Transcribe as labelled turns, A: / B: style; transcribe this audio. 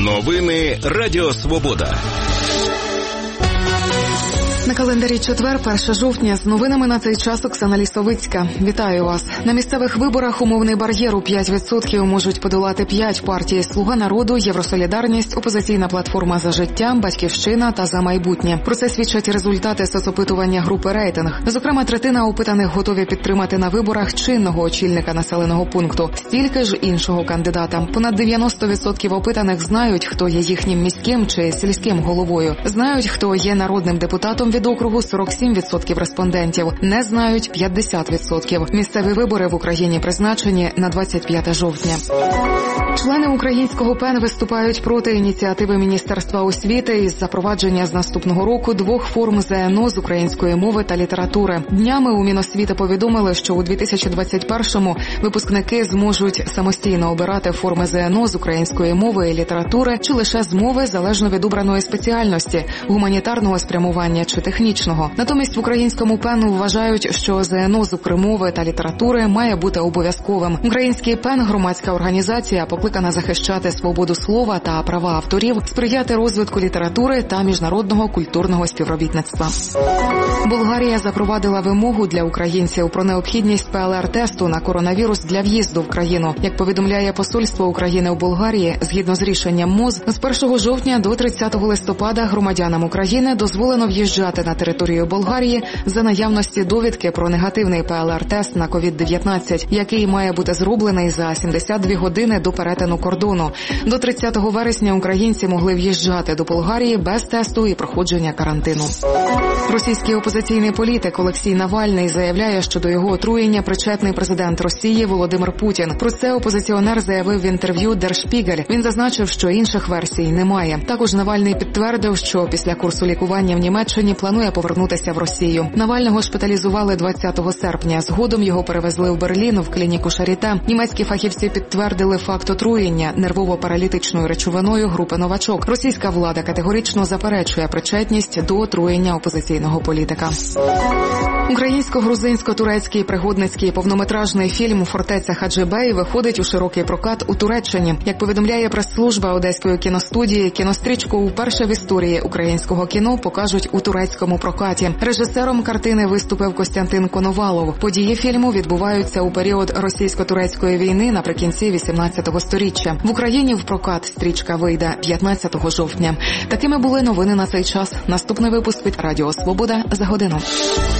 A: Новини Радіо Свобода.
B: На календарі четвер, 1 жовтня. З новинами на цей час Оксана Лісовицька. Вітаю вас. На місцевих виборах умовний бар'єр у 5% можуть подолати 5 партій: «Слуга народу», «Євросолідарність», «Опозиційна платформа за життя», «Батьківщина» та «За майбутнє». Про це свідчать результати соцопитування групи «Рейтинг». Зокрема, третина опитаних готові підтримати на виборах чинного очільника населеного пункту. Стільки ж іншого кандидата. Понад 90% опитаних знають, хто є їхнім міським чи сільським головою. Знають, хто є народним депутатом від округу. 47% респондентів. Не знають 50%. Місцеві вибори в Україні призначені на 25 жовтня. Члени українського ПЕН виступають проти ініціативи Міністерства освіти із запровадження з наступного року 2 форм ЗНО з української мови та літератури. Днями у Міносвіти повідомили, що у 2021-му випускники зможуть самостійно обирати форми ЗНО з української мови і літератури чи лише з мови, залежно від обраної спеціальності, гуманітарного спрямування чи технічного. Натомість в українському ПЕН вважають, що ЗНО з укрмови та літератури має бути обов'язковим. Український ПЕН – громадська організація, покликана захищати свободу слова та права авторів, сприяти розвитку літератури та міжнародного культурного співробітництва. Болгарія запровадила вимогу для українців про необхідність ПЛР-тесту на коронавірус для в'їзду в країну. Як повідомляє посольство України у Болгарії, згідно з рішенням МОЗ, з 1 жовтня до 30 листопада громадянам України дозволено в'їжджати на територію Болгарії за наявності довідки про негативний ПЛР-тест на COVID-19, який має бути зроблений за 72 години до перетину кордону. До 30 вересня українці могли в'їжджати до Болгарії без тесту і проходження карантину. Російський опозиційний політик Олексій Навальний заявляє, що до його отруєння причетний президент Росії Володимир Путін. Про це опозиціонер заявив в інтерв'ю Der Spiegel. Він зазначив, що інших версій немає. Також Навальний підтвердив, що після курсу лікування в Німеччині планує повернутися в Росію. Навального шпиталізували 20 серпня. Згодом його перевезли в Берлін в клініку Шаріте. Німецькі фахівці підтвердили факт отруєння нервово-паралітичною речовиною групи «Новачок». Російська влада категорично заперечує причетність до отруєння опозиційного політика. Українсько-грузинсько-турецький пригодницький повнометражний фільм «Фортеця Хаджибей» виходить у широкий прокат у Туреччині. Як повідомляє прес-служба Одеської кіностудії, кінострічку вперше в історії українського кіно покажуть у турецькому прокаті. Режисером картини виступив Костянтин Коновалов. Події фільму відбуваються у період російсько-турецької війни наприкінці 18-го сторіччя. В Україні в прокат стрічка вийде 15 жовтня. Такими були новини на цей час. Наступний випуск від Радіо Свобода за годину.